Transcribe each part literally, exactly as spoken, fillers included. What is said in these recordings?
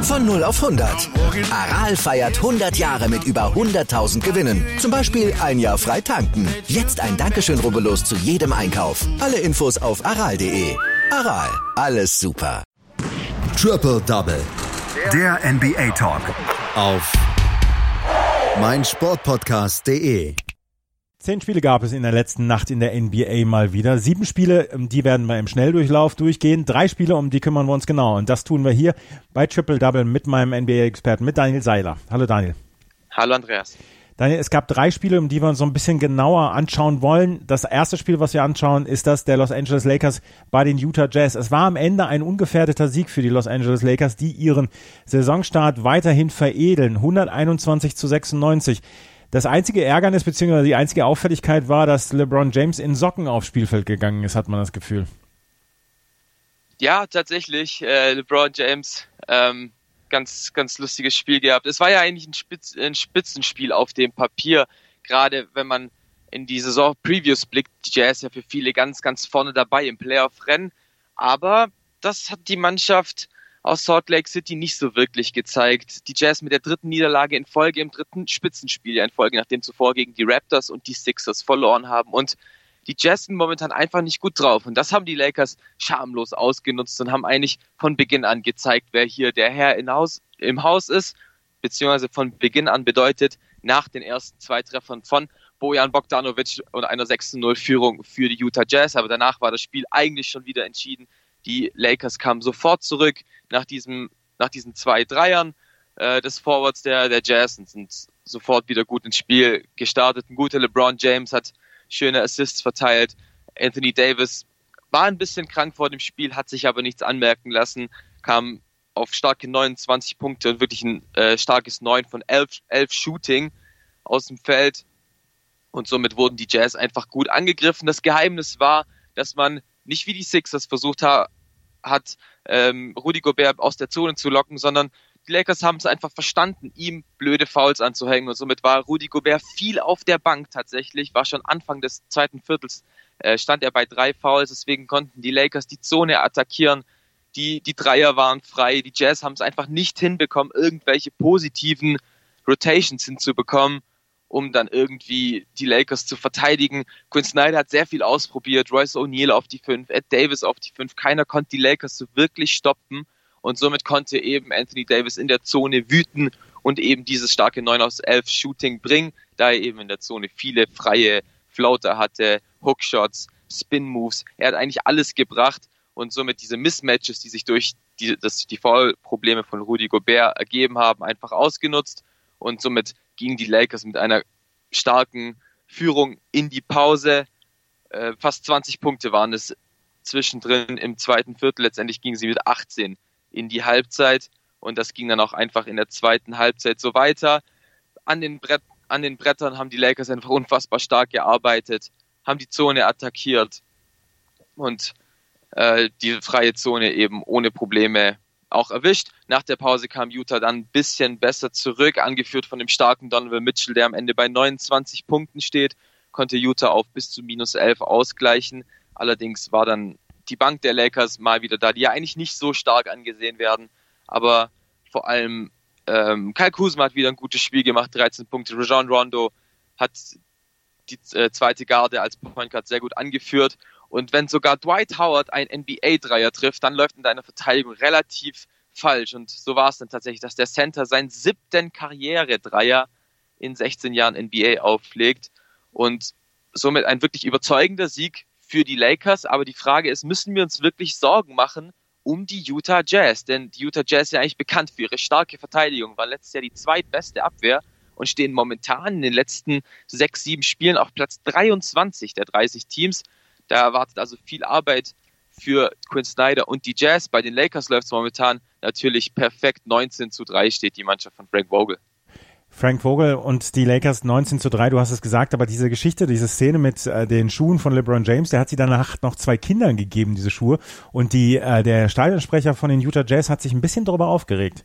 Von null auf hundert. Aral feiert hundert Jahre mit über hunderttausend Gewinnen. Zum Beispiel ein Jahr frei tanken. Jetzt ein Dankeschön, rubbellos zu jedem Einkauf. Alle Infos auf aral punkt de. Aral, alles super. Triple Double. Der N B A Talk. Auf meinsportpodcast punkt de. Zehn Spiele gab es in der letzten Nacht in der N B A mal wieder. Sieben Spiele, die werden wir im Schnelldurchlauf durchgehen. Drei Spiele, um die kümmern wir uns genau. Und das tun wir hier bei Triple Double mit meinem N B A-Experten, mit Daniel Seiler. Hallo Daniel. Hallo Andreas. Daniel, es gab drei Spiele, um die wir uns so ein bisschen genauer anschauen wollen. Das erste Spiel, was wir anschauen, ist das der Los Angeles Lakers bei den Utah Jazz. Es war am Ende ein ungefährdeter Sieg für die Los Angeles Lakers, die ihren Saisonstart weiterhin veredeln. hunderteinundzwanzig zu sechsundneunzig. Das einzige Ärgernis bzw. die einzige Auffälligkeit war, dass LeBron James in Socken aufs Spielfeld gegangen ist, hat man das Gefühl. Ja, tatsächlich. Äh, LeBron James, ähm, ganz, ganz lustiges Spiel gehabt. Es war ja eigentlich ein, Spitz, ein Spitzenspiel auf dem Papier, gerade wenn man in die Saison-Previews blickt. Die Jazz ja für viele ganz, ganz vorne dabei im Playoff-Rennen. Aber das hat die Mannschaft aus Salt Lake City nicht so wirklich gezeigt. Die Jazz mit der dritten Niederlage in Folge, im dritten Spitzenspiel in Folge, nachdem zuvor gegen die Raptors und die Sixers verloren haben. Und die Jazz sind momentan einfach nicht gut drauf. Und das haben die Lakers schamlos ausgenutzt und haben eigentlich von Beginn an gezeigt, wer hier der Herr in Haus, im Haus ist. Beziehungsweise von Beginn an bedeutet, nach den ersten zwei Treffern von Bojan Bogdanovic und einer sechs zu null Führung für die Utah Jazz. Aber danach war das Spiel eigentlich schon wieder entschieden. Die Lakers kamen sofort zurück nach diesem, nach diesen zwei Dreiern äh, des Forwards der, der Jazz und sind sofort wieder gut ins Spiel gestartet. Ein guter LeBron James hat schöne Assists verteilt. Anthony Davis war ein bisschen krank vor dem Spiel, hat sich aber nichts anmerken lassen, kam auf starke neunundzwanzig Punkte und wirklich ein äh, starkes neun von elf, elf Shooting aus dem Feld. Und somit wurden die Jazz einfach gut angegriffen. Das Geheimnis war, dass man nicht wie die Sixers versucht ha- hat, ähm, Rudy Gobert aus der Zone zu locken, sondern die Lakers haben es einfach verstanden, ihm blöde Fouls anzuhängen. Und somit war Rudy Gobert viel auf der Bank tatsächlich, war schon Anfang des zweiten Viertels, äh, stand er bei drei Fouls. Deswegen konnten die Lakers die Zone attackieren. Die, die Dreier waren frei. Die Jazz haben es einfach nicht hinbekommen, irgendwelche positiven Rotations hinzubekommen, um dann irgendwie die Lakers zu verteidigen. Quinn Snyder hat sehr viel ausprobiert, Royce O'Neal auf die fünf, Ed Davis auf die fünf. Keiner konnte die Lakers so wirklich stoppen und somit konnte eben Anthony Davis in der Zone wüten und eben dieses starke neun aus elf Shooting bringen, da er eben in der Zone viele freie Floater hatte, Hookshots, Spin-Moves. Er hat eigentlich alles gebracht und somit diese Mismatches, die sich durch die, das, die Foul-Probleme von Rudy Gobert ergeben haben, einfach ausgenutzt und somit gingen die Lakers mit einer starken Führung in die Pause. Äh, fast zwanzig Punkte waren es zwischendrin im zweiten Viertel. Letztendlich gingen sie mit achtzehn in die Halbzeit und das ging dann auch einfach in der zweiten Halbzeit so weiter. An den, Brett, an den Brettern haben die Lakers einfach unfassbar stark gearbeitet, haben die Zone attackiert und äh, die freie Zone eben ohne Probleme auch erwischt. Nach der Pause kam Utah dann ein bisschen besser zurück, angeführt von dem starken Donovan Mitchell, der am Ende bei neunundzwanzig Punkten steht, konnte Utah auf bis zu minus elf ausgleichen. Allerdings war dann die Bank der Lakers mal wieder da, die ja eigentlich nicht so stark angesehen werden, aber vor allem ähm, Kyle Kuzma hat wieder ein gutes Spiel gemacht, dreizehn Punkte. Rajon Rondo hat die äh, zweite Garde als Point Guard sehr gut angeführt. Und wenn sogar Dwight Howard ein N B A-Dreier trifft, dann läuft in deiner Verteidigung relativ falsch. Und so war es dann tatsächlich, dass der Center seinen siebten Karriere-Dreier in sechzehn Jahren N B A auflegt. Und somit ein wirklich überzeugender Sieg für die Lakers. Aber die Frage ist, müssen wir uns wirklich Sorgen machen um die Utah Jazz? Denn die Utah Jazz ist ja eigentlich bekannt für ihre starke Verteidigung, war letztes Jahr die zweitbeste Abwehr und stehen momentan in den letzten sechs, sieben Spielen auf Platz dreiundzwanzig der dreißig Teams. Da erwartet also viel Arbeit für Quinn Snyder und die Jazz. Bei den Lakers läuft es momentan natürlich perfekt. neunzehn zu drei steht die Mannschaft von Frank Vogel. Frank Vogel und die Lakers neunzehn zu drei, du hast es gesagt, aber diese Geschichte, diese Szene mit äh, den Schuhen von LeBron James, der hat sie danach noch zwei Kindern gegeben, diese Schuhe. Und die, äh, der Stadionsprecher von den Utah Jazz hat sich ein bisschen darüber aufgeregt.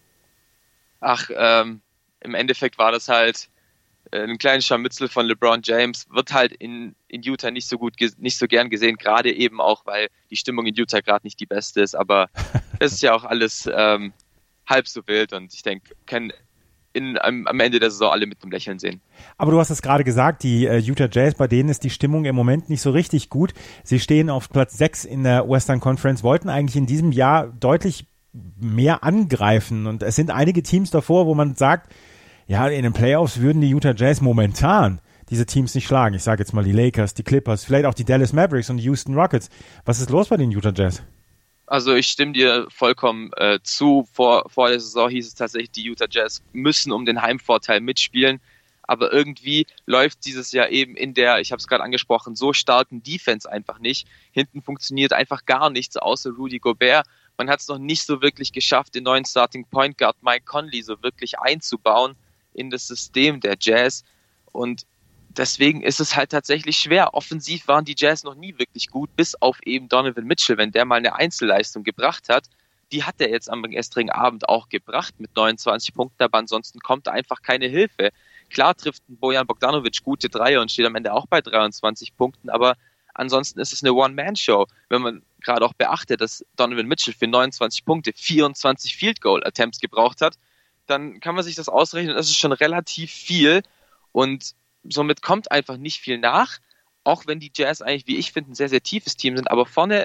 Ach, ähm, im Endeffekt war das halt ein kleines Scharmützel von LeBron James, wird halt in, in Utah nicht so gut, nicht so gern gesehen, gerade eben auch, weil die Stimmung in Utah gerade nicht die beste ist, aber das ist ja auch alles ähm, halb so wild und ich denke, können in, am, am Ende der Saison alle mit einem Lächeln sehen. Aber du hast es gerade gesagt, die äh, Utah Jazz, bei denen ist die Stimmung im Moment nicht so richtig gut. Sie stehen auf Platz sechs in der Western Conference, wollten eigentlich in diesem Jahr deutlich mehr angreifen und es sind einige Teams davor, wo man sagt, ja, in den Playoffs würden die Utah Jazz momentan diese Teams nicht schlagen. Ich sage jetzt mal die Lakers, die Clippers, vielleicht auch die Dallas Mavericks und die Houston Rockets. Was ist los bei den Utah Jazz? Also ich stimme dir vollkommen äh, zu. Vor, vor der Saison hieß es tatsächlich, die Utah Jazz müssen um den Heimvorteil mitspielen. Aber irgendwie läuft dieses Jahr eben in der, ich habe es gerade angesprochen, so starken Defense einfach nicht. Hinten funktioniert einfach gar nichts außer Rudy Gobert. Man hat es noch nicht so wirklich geschafft, den neuen Starting Point Guard Mike Conley so wirklich einzubauen in das System der Jazz. Und deswegen ist es halt tatsächlich schwer. Offensiv waren die Jazz noch nie wirklich gut, bis auf eben Donovan Mitchell, wenn der mal eine Einzelleistung gebracht hat. Die hat er jetzt am gestrigen Abend auch gebracht mit neunundzwanzig Punkten, aber ansonsten kommt einfach keine Hilfe. Klar trifft Bojan Bogdanovic gute Dreier und steht am Ende auch bei dreiundzwanzig Punkten, aber ansonsten ist es eine One-Man-Show. Wenn man gerade auch beachtet, dass Donovan Mitchell für neunundzwanzig Punkte vierundzwanzig Field-Goal-Attempts gebraucht hat, dann kann man sich das ausrechnen, das ist schon relativ viel und somit kommt einfach nicht viel nach, auch wenn die Jazz eigentlich, wie ich finde, ein sehr, sehr tiefes Team sind, aber vorne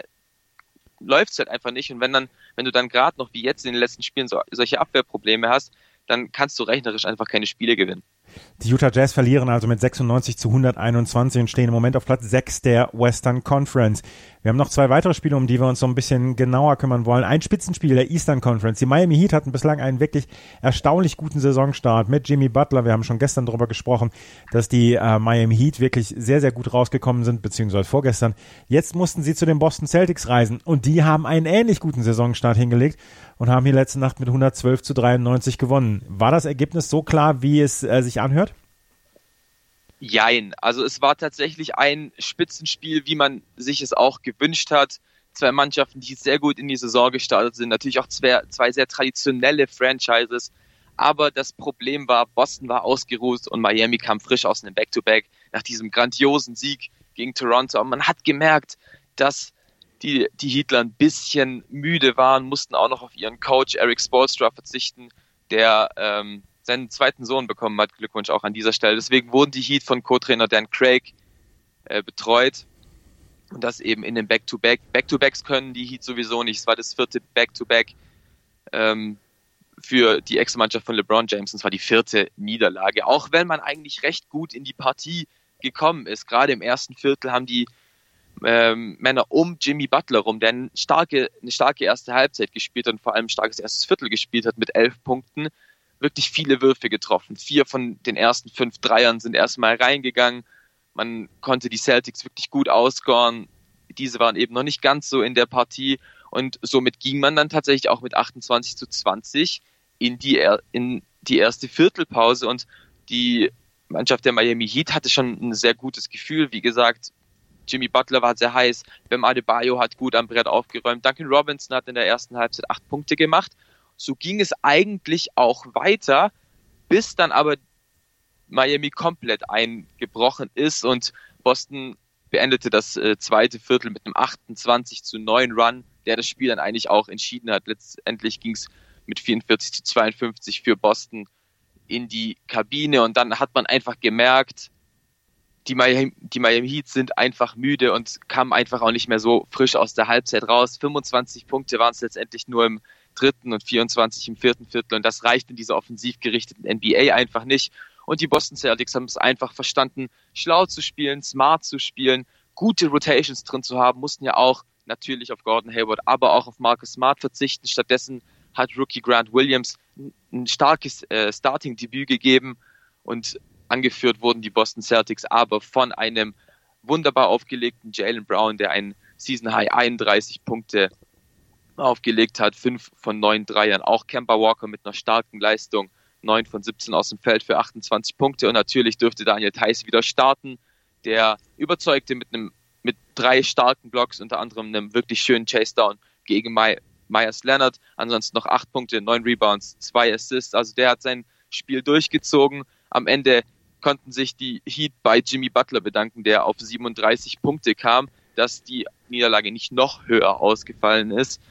läuft es halt einfach nicht und wenn dann, wenn du dann gerade noch wie jetzt in den letzten Spielen so, solche Abwehrprobleme hast, dann kannst du rechnerisch einfach keine Spiele gewinnen. Die Utah Jazz verlieren also mit sechsundneunzig zu hunderteinundzwanzig und stehen im Moment auf Platz sechs der Western Conference. Wir haben noch zwei weitere Spiele, um die wir uns so ein bisschen genauer kümmern wollen. Ein Spitzenspiel der Eastern Conference. Die Miami Heat hatten bislang einen wirklich erstaunlich guten Saisonstart mit Jimmy Butler. Wir haben schon gestern darüber gesprochen, dass die äh, Miami Heat wirklich sehr, sehr gut rausgekommen sind, beziehungsweise vorgestern. Jetzt mussten sie zu den Boston Celtics reisen und die haben einen ähnlich guten Saisonstart hingelegt und haben hier letzte Nacht mit hundertzwölf zu dreiundneunzig gewonnen. War das Ergebnis so klar, wie es äh, sich anhört? Jein. Also es war tatsächlich ein Spitzenspiel, wie man sich es auch gewünscht hat. Zwei Mannschaften, die sehr gut in die Saison gestartet sind. Natürlich auch zwei, zwei sehr traditionelle Franchises. Aber das Problem war, Boston war ausgeruht und Miami kam frisch aus einem Back-to-Back nach diesem grandiosen Sieg gegen Toronto. Und man hat gemerkt, dass die, die Heatler ein bisschen müde waren, mussten auch noch auf ihren Coach Eric Spoelstra verzichten, der ähm, seinen zweiten Sohn bekommen hat. Glückwunsch auch an dieser Stelle. Deswegen wurden die Heat von Co-Trainer Dan Craig äh, betreut. Und das eben in den Back-to-Back. Back-to-Backs können die Heat sowieso nicht. Es war das vierte Back-to-Back ähm, für die Ex-Mannschaft von LeBron James. Und es war die vierte Niederlage. Auch wenn man eigentlich recht gut in die Partie gekommen ist. Gerade im ersten Viertel haben die ähm, Männer um Jimmy Butler rum, der eine starke, eine starke erste Halbzeit gespielt hat und vor allem ein starkes erstes Viertel gespielt hat mit elf Punkten. Wirklich viele Würfe getroffen. Vier von den ersten fünf Dreiern sind erstmal reingegangen. Man konnte die Celtics wirklich gut outscoren. Diese waren eben noch nicht ganz so in der Partie. Und somit ging man dann tatsächlich auch mit achtundzwanzig zu zwanzig in die, in die erste Viertelpause. Und die Mannschaft der Miami Heat hatte schon ein sehr gutes Gefühl. Wie gesagt, Jimmy Butler war sehr heiß. Bam Adebayo hat gut am Brett aufgeräumt. Duncan Robinson hat in der ersten Halbzeit acht Punkte gemacht. So ging es eigentlich auch weiter, bis dann aber Miami komplett eingebrochen ist und Boston beendete das äh, zweite Viertel mit einem achtundzwanzig zu neun Run, der das Spiel dann eigentlich auch entschieden hat. Letztendlich ging es mit vierundvierzig zu zweiundfünfzig für Boston in die Kabine und dann hat man einfach gemerkt, die Miami, die Miami Heat sind einfach müde und kamen einfach auch nicht mehr so frisch aus der Halbzeit raus. fünfundzwanzig Punkte waren es letztendlich nur im dritten und vierundzwanzig im vierten Viertel und das reicht in dieser offensiv gerichteten N B A einfach nicht. Und die Boston Celtics haben es einfach verstanden, schlau zu spielen, smart zu spielen, gute Rotations drin zu haben, mussten ja auch natürlich auf Gordon Hayward, aber auch auf Marcus Smart verzichten. Stattdessen hat Rookie Grant Williams ein starkes äh, Starting-Debüt gegeben und angeführt wurden die Boston Celtics aber von einem wunderbar aufgelegten Jaylen Brown, der einen Season-High einunddreißig Punkte aufgelegt hat, fünf von neun Dreiern. Auch Kemba Walker mit einer starken Leistung, neun von siebzehn aus dem Feld für achtundzwanzig Punkte. Und natürlich dürfte Daniel Theis wieder starten, der überzeugte mit einem mit drei starken Blocks, unter anderem einem wirklich schönen Chase-Down gegen My- Myers Leonard. Ansonsten noch acht Punkte, neun Rebounds, zwei Assists. Also der hat sein Spiel durchgezogen. Am Ende konnten sich die Heat bei Jimmy Butler bedanken, der auf siebenunddreißig Punkte kam, dass die Niederlage nicht noch höher ausgefallen ist.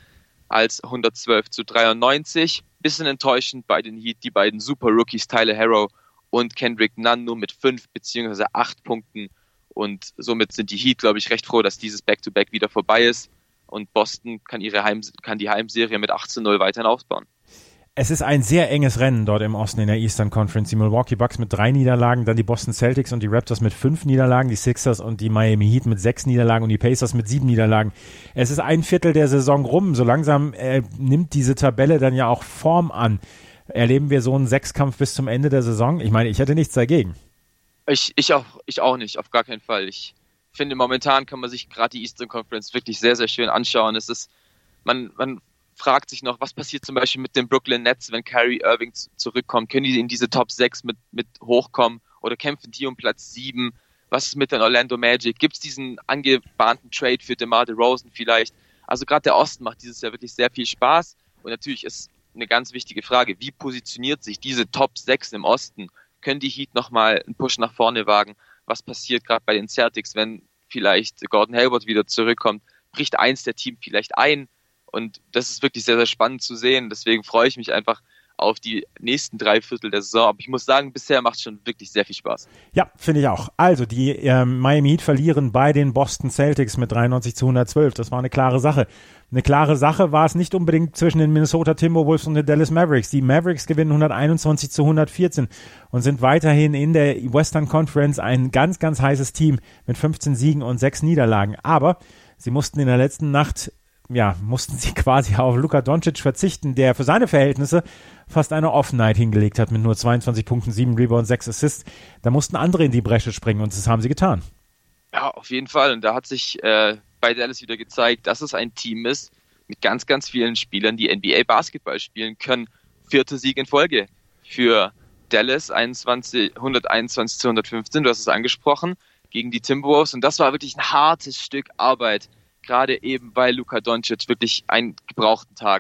als hundertzwölf zu dreiundneunzig. Bisschen enttäuschend bei den Heat, die beiden Super Rookies Tyler Herro und Kendrick Nunn nur mit fünf beziehungsweise acht Punkten. Und somit sind die Heat, glaube ich, recht froh, dass dieses Back-to-Back wieder vorbei ist. Und Boston kann ihre Heim, kann die Heimserie mit achtzehn null weiterhin ausbauen. Es ist ein sehr enges Rennen dort im Osten in der Eastern Conference. Die Milwaukee Bucks mit drei Niederlagen, dann die Boston Celtics und die Raptors mit fünf Niederlagen, die Sixers und die Miami Heat mit sechs Niederlagen und die Pacers mit sieben Niederlagen. Es ist ein Viertel der Saison rum. So langsam äh, nimmt diese Tabelle dann ja auch Form an. Erleben wir so einen Sechskampf bis zum Ende der Saison? Ich meine, ich hätte nichts dagegen. Ich, ich, auch, ich auch nicht, auf gar keinen Fall. Ich finde, momentan kann man sich gerade die Eastern Conference wirklich sehr, sehr schön anschauen. Es ist, man, man fragt sich noch, was passiert zum Beispiel mit den Brooklyn Nets, wenn Kyrie Irving z- zurückkommt? Können die in diese Top sechs mit, mit hochkommen oder kämpfen die um Platz sieben? Was ist mit den Orlando Magic? Gibt es diesen angebahnten Trade für DeMar DeRozan vielleicht? Also gerade der Osten macht dieses Jahr wirklich sehr viel Spaß und natürlich ist eine ganz wichtige Frage, wie positioniert sich diese Top sechs im Osten? Können die Heat nochmal einen Push nach vorne wagen? Was passiert gerade bei den Celtics, wenn vielleicht Gordon Hayward wieder zurückkommt? Bricht eins der Team vielleicht ein? Und das ist wirklich sehr, sehr spannend zu sehen. Deswegen freue ich mich einfach auf die nächsten drei Viertel der Saison. Aber ich muss sagen, bisher macht es schon wirklich sehr viel Spaß. Ja, finde ich auch. Also die ähm, Miami Heat verlieren bei den Boston Celtics mit dreiundneunzig zu hundertzwölf. Das war eine klare Sache. Eine klare Sache war es nicht unbedingt zwischen den Minnesota Timberwolves und den Dallas Mavericks. Die Mavericks gewinnen hunderteinundzwanzig zu hundertvierzehn und sind weiterhin in der Western Conference ein ganz, ganz heißes Team mit fünfzehn Siegen und sechs Niederlagen. Aber sie mussten in der letzten Nacht ja, mussten sie quasi auf Luka Doncic verzichten, der für seine Verhältnisse fast eine Off-Night hingelegt hat mit nur zweiundzwanzig Punkten, sieben Rebounds, sechs Assists. Da mussten andere in die Bresche springen und das haben sie getan. Ja, auf jeden Fall. Und da hat sich äh, bei Dallas wieder gezeigt, dass es ein Team ist mit ganz, ganz vielen Spielern, die N B A Basketball spielen können. Vierter Sieg in Folge für Dallas, einundzwanzig, hunderteinundzwanzig zu hundertfünfzehn, du hast es angesprochen, gegen die Timberwolves. Und das war wirklich ein hartes Stück Arbeit. Gerade eben, weil Luka Doncic wirklich einen gebrauchten Tag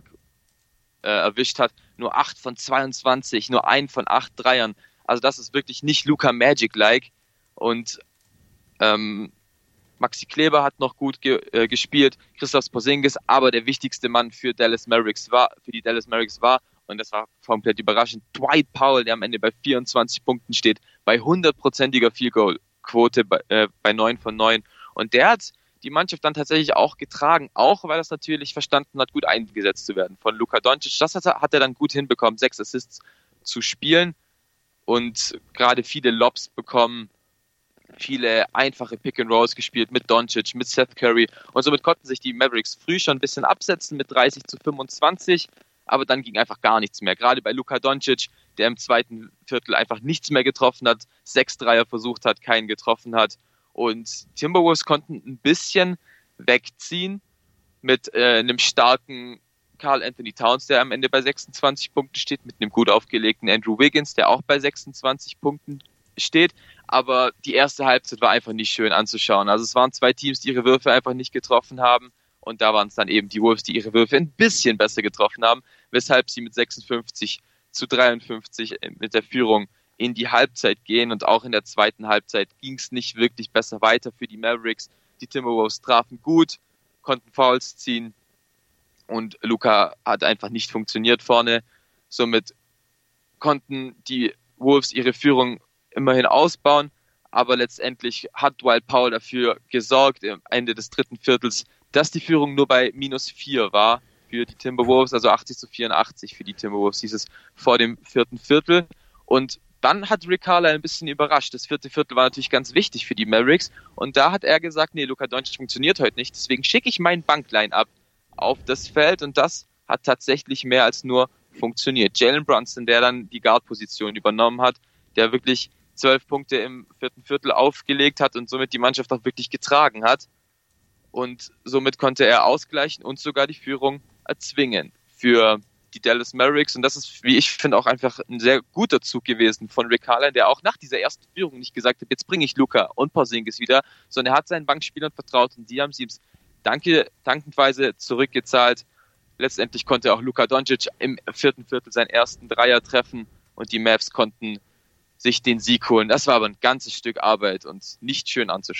äh, erwischt hat. Nur acht von zweiundzwanzig, nur ein von acht Dreiern. Also das ist wirklich nicht Luka Magic-like. Und ähm, Maxi Kleber hat noch gut ge- äh, gespielt, Kristaps Porzingis, aber der wichtigste Mann für Dallas Mavericks war, für die Dallas Mavericks war, und das war komplett überraschend, Dwight Powell, der am Ende bei vierundzwanzig Punkten steht, bei hundertprozentiger Field-Goal-Quote bei, äh, bei neun von neun. Und der hat die Mannschaft dann tatsächlich auch getragen, auch weil er es natürlich verstanden hat, gut eingesetzt zu werden von Luka Doncic. Das hat er, hat er dann gut hinbekommen, sechs Assists zu spielen und gerade viele Lobs bekommen, viele einfache Pick-and-Rolls gespielt mit Doncic, mit Seth Curry und somit konnten sich die Mavericks früh schon ein bisschen absetzen mit dreißig zu fünfundzwanzig, aber dann ging einfach gar nichts mehr. Gerade bei Luka Doncic, der im zweiten Viertel einfach nichts mehr getroffen hat, sechs Dreier versucht hat, keinen getroffen hat. Und Timberwolves konnten ein bisschen wegziehen mit äh, einem starken Karl Anthony Towns, der am Ende bei sechsundzwanzig Punkten steht, mit einem gut aufgelegten Andrew Wiggins, der auch bei sechsundzwanzig Punkten steht. Aber die erste Halbzeit war einfach nicht schön anzuschauen. Also es waren zwei Teams, die ihre Würfe einfach nicht getroffen haben. Und da waren es dann eben die Wolves, die ihre Würfe ein bisschen besser getroffen haben, weshalb sie mit sechsundfünfzig zu dreiundfünfzig mit der Führung in die Halbzeit gehen. Und auch in der zweiten Halbzeit ging es nicht wirklich besser weiter für die Mavericks. Die Timberwolves trafen gut, konnten Fouls ziehen und Luka hat einfach nicht funktioniert vorne. Somit konnten die Wolves ihre Führung immerhin ausbauen, aber letztendlich hat Dwight Powell dafür gesorgt am Ende des dritten Viertels, dass die Führung nur bei minus vier war für die Timberwolves, also achtzig zu vierundachtzig für die Timberwolves hieß es vor dem vierten Viertel. Und dann hat Rick Carlisle ein bisschen überrascht. Das vierte Viertel war natürlich ganz wichtig für die Mavericks. Und da hat er gesagt, nee, Luka Doncic funktioniert heute nicht. Deswegen schicke ich meinen Bankline-Up auf das Feld. Und das hat tatsächlich mehr als nur funktioniert. Jalen Brunson, der dann die Guard-Position übernommen hat, der wirklich zwölf Punkte im vierten Viertel aufgelegt hat und somit die Mannschaft auch wirklich getragen hat. Und somit konnte er ausgleichen und sogar die Führung erzwingen für die Dallas Mavericks. Und das ist, wie ich finde, auch einfach ein sehr guter Zug gewesen von Rick Carlisle, der auch nach dieser ersten Führung nicht gesagt hat, jetzt bringe ich Luka und Porzingis wieder, sondern er hat seinen Bankspielern vertraut und die haben sie ihm danke, dankendweise zurückgezahlt. Letztendlich konnte auch Luka Doncic im vierten Viertel seinen ersten Dreier treffen und die Mavs konnten sich den Sieg holen. Das war aber ein ganzes Stück Arbeit und nicht schön anzuschauen.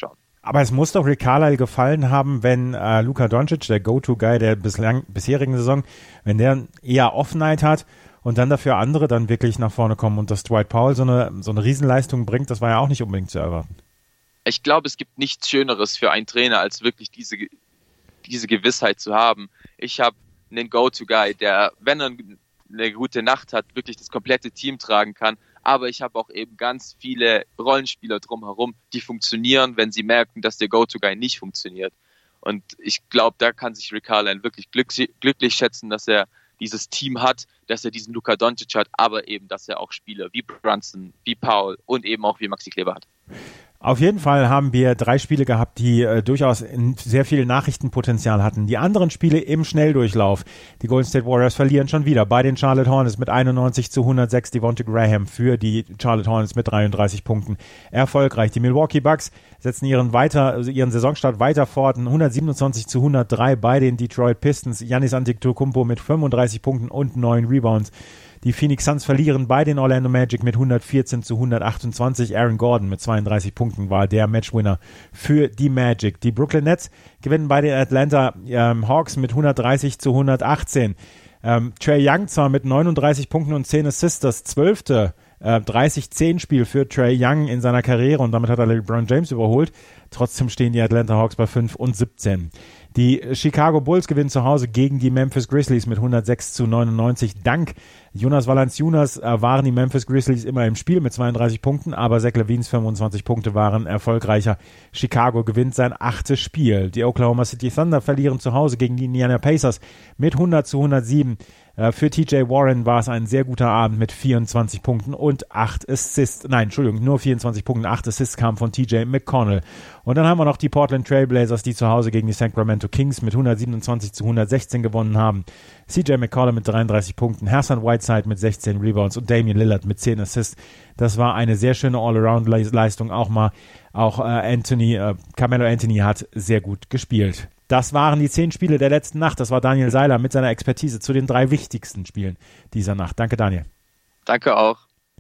Aber es muss doch Rick Carlisle gefallen haben, wenn äh, Luka Doncic, der Go-To-Guy der bislang, bisherigen Saison, wenn der eher Off-Night hat und dann dafür andere dann wirklich nach vorne kommen und dass Dwight Powell so eine, so eine Riesenleistung bringt, das war ja auch nicht unbedingt zu erwarten. Ich glaube, es gibt nichts Schöneres für einen Trainer, als wirklich diese, diese Gewissheit zu haben. Ich habe einen Go-To-Guy, der, wenn er eine gute Nacht hat, wirklich das komplette Team tragen kann. Aber ich habe auch eben ganz viele Rollenspieler drumherum, die funktionieren, wenn sie merken, dass der Go-To-Guy nicht funktioniert. Und ich glaube, da kann sich Rick Carlisle wirklich glücklich, glücklich schätzen, dass er dieses Team hat, dass er diesen Luka Doncic hat, aber eben, dass er auch Spieler wie Brunson, wie Powell und eben auch wie Maxi Kleber hat. Auf jeden Fall haben wir drei Spiele gehabt, die äh, durchaus sehr viel Nachrichtenpotenzial hatten. Die anderen Spiele im Schnelldurchlauf. Die Golden State Warriors verlieren schon wieder bei den Charlotte Hornets mit einundneunzig zu hundertsechs. Devonte Graham für die Charlotte Hornets mit dreiunddreißig Punkten erfolgreich. Die Milwaukee Bucks setzen ihren weiter, also ihren Saisonstart weiter fort. hundertsiebenundzwanzig zu hundertdrei bei den Detroit Pistons. Giannis Antetokounmpo mit fünfunddreißig Punkten und neun Rebounds. Die Phoenix Suns verlieren bei den Orlando Magic mit hundertvierzehn zu hundertachtundzwanzig. Aaron Gordon mit zweiunddreißig Punkten war der Matchwinner für die Magic. Die Brooklyn Nets gewinnen bei den Atlanta ähm, Hawks mit hundertdreißig zu hundertachtzehn. Ähm, Trae Young zwar mit neununddreißig Punkten und zehn Assists, das zwölfte äh, dreißig zehn Spiel für Trae Young in seiner Karriere und damit hat er LeBron James überholt. Trotzdem stehen die Atlanta Hawks bei fünf und siebzehn. Die Chicago Bulls gewinnen zu Hause gegen die Memphis Grizzlies mit hundertsechs zu neunundneunzig. Dank Jonas Valanciunas äh, waren die Memphis Grizzlies immer im Spiel mit zweiunddreißig Punkten, aber Zach LaVines fünfundzwanzig Punkte waren erfolgreicher. Chicago gewinnt sein achtes Spiel. Die Oklahoma City Thunder verlieren zu Hause gegen die Indiana Pacers mit hundert zu hundertsieben. Äh, für T J Warren war es ein sehr guter Abend mit vierundzwanzig Punkten und acht Assists. Nein, Entschuldigung, nur vierundzwanzig Punkte, acht Assists kamen von T J McConnell. Und dann haben wir noch die Portland Trailblazers, die zu Hause gegen die Sacramento Kings mit hundertsiebenundzwanzig zu hundertsechzehn gewonnen haben. C J McCollum mit dreiunddreißig Punkten, Hassan Whiteside mit sechzehn Rebounds und Damian Lillard mit zehn Assists. Das war eine sehr schöne All-Around-Leistung. Auch mal, auch äh, Anthony, äh, Carmelo Anthony hat sehr gut gespielt. Das waren die zehn Spiele der letzten Nacht. Das war Daniel Seiler mit seiner Expertise zu den drei wichtigsten Spielen dieser Nacht. Danke, Daniel. Danke auch.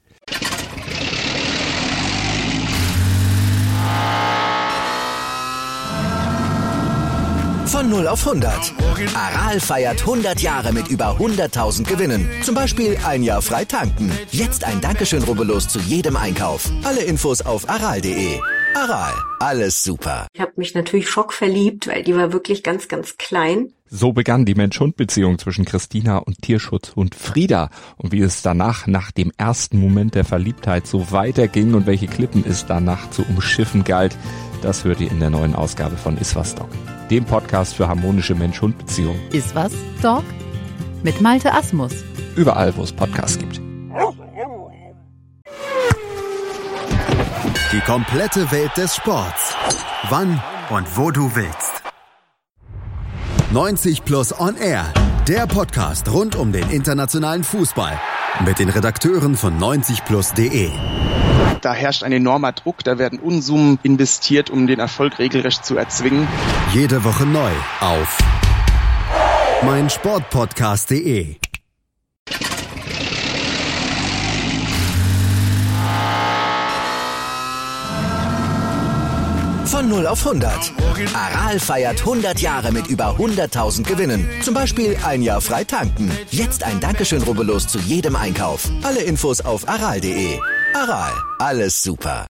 Von null auf hundert. Aral feiert hundert Jahre mit über hunderttausend Gewinnen. Zum Beispiel ein Jahr frei tanken. Jetzt ein Dankeschön, rubbellos zu jedem Einkauf. Alle Infos auf aral punkt de. Aral, alles super. Ich habe mich natürlich schockverliebt, weil die war wirklich ganz, ganz klein. So begann die Mensch-Hund-Beziehung zwischen Christina und Tierschutzhund Frieda. Und wie es danach, nach dem ersten Moment der Verliebtheit, so weiterging und welche Klippen es danach zu umschiffen galt, das hört ihr in der neuen Ausgabe von Iswas Dog, dem Podcast für harmonische Mensch-Hund-Beziehungen. Iswas Dog mit Malte Asmus. Überall, wo es Podcasts gibt. Die komplette Welt des Sports. Wann und wo du willst. neunzig Plus On Air. Der Podcast rund um den internationalen Fußball. Mit den Redakteuren von neunzig plus punkt de. Da herrscht ein enormer Druck, da werden Unsummen investiert, um den Erfolg regelrecht zu erzwingen. Jede Woche neu auf meinsportpodcast punkt de. Von null auf hundert. Aral feiert hundert Jahre mit über hunderttausend Gewinnen. Zum Beispiel ein Jahr frei tanken. Jetzt ein Dankeschön, rubbellos zu jedem Einkauf. Alle Infos auf aral punkt de. Aral, alles super.